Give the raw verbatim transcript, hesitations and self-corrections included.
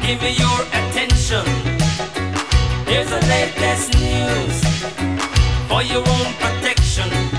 give me your attention. Here's the latest news for your own protection.